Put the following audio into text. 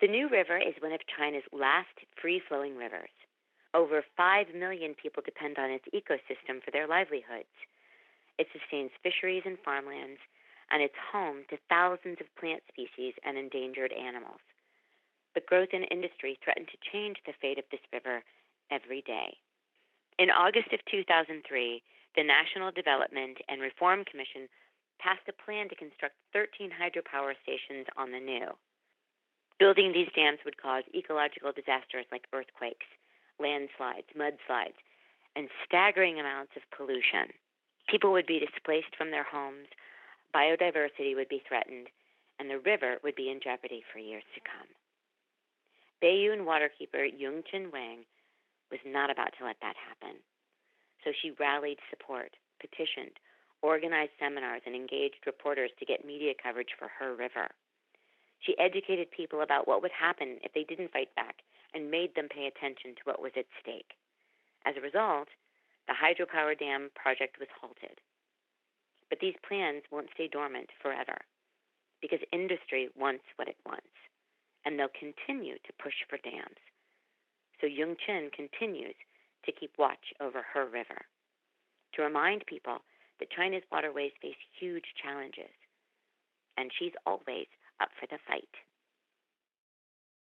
The New River is one of China's last free-flowing rivers. Over 5 million people depend on its ecosystem for their livelihoods. It sustains fisheries and farmlands, and it's home to thousands of plant species and endangered animals. But growth and industry threaten to change the fate of this river every day. In August of 2003, the National Development and Reform Commission passed a plan to construct 13 hydropower stations on the New. Building these dams would cause ecological disasters like earthquakes, landslides, mudslides, and staggering amounts of pollution. People would be displaced from their homes, biodiversity would be threatened, and the river would be in jeopardy for years to come. Baiyun waterkeeper Yongchen Wang was not about to let that happen. So she rallied support, petitioned, organized seminars, and engaged reporters to get media coverage for her river. She educated people about what would happen if they didn't fight back and made them pay attention to what was at stake. As a result, the hydropower dam project was halted. But these plans won't stay dormant forever because industry wants what it wants, and they'll continue to push for dams. So Yongchen continues to keep watch over her river, to remind people that China's waterways face huge challenges, and she's always up for the fight.